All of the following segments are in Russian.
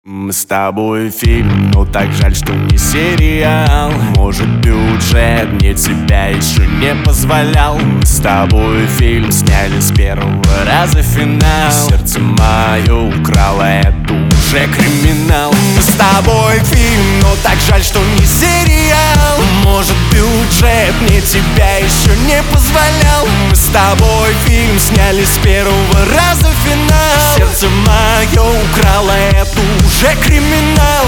Мы с тобой фильм, но так жаль, что не сериал. Может, бюджет мне тебя еще не позволял. Мы с тобой фильм сняли с первого раза финал. Сердце мое украло, это уже криминал. Мы с тобой фильм, но так жаль, что не сериал. Может, бюджет мне тебя еще не позволял. Мы с тобой фильм сняли с первого раза финал. Сердце мое украло, это уже криминал.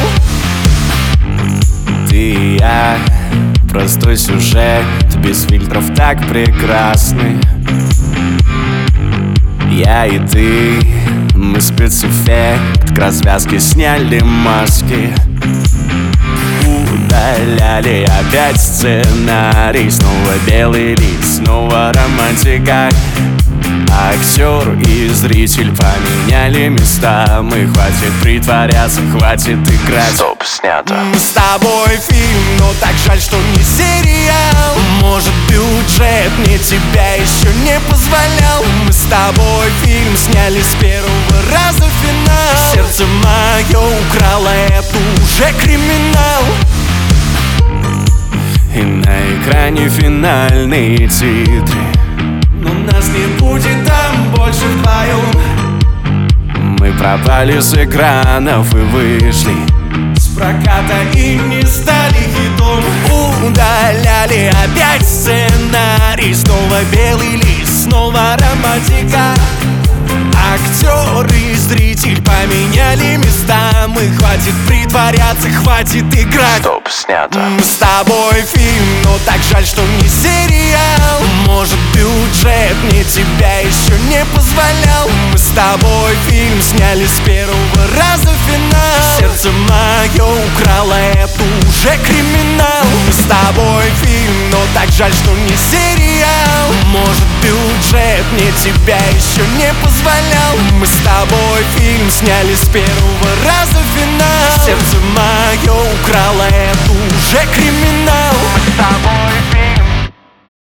Ты и я, простой сюжет, без фильтров так прекрасны. Я и ты, мы спецэффект, к развязке сняли маски. Удаляли опять сценарий, снова белый лист, снова романтика. Актер и зритель поменяли местами. Хватит притворяться, хватит играть. Стоп, снято. Мы с тобой фильм, но так жаль, что не сериал. Может, бюджет мне тебя еще не позволял. Мы с тобой фильм сняли с первого раза финал. Сердце мое украло, это уже криминал. И на экране финальные титры, но нас не будет там больше вдвоем. Мы пропали с экранов и вышли с проката и не стали хитом. Удаляли опять сценарий, снова белый лист, снова романтика. Актер и зритель поменяли местами. Хватит притворяться, хватит играть. Стоп, снято. Мы с тобой фильм, но так жаль, что не сериал. Может, бюджет мне тебя еще не позволял. Мы с тобой фильм сняли с первого раза финал. Сердце мое украло, это уже криминал. Мы с тобой фильм, но так жаль, что не сериал. Может, бюджет мне тебя еще не позволял. Мы с тобой фильм сняли с первого раза финал. Сердце мое украло, это уже криминал. Мы с тобой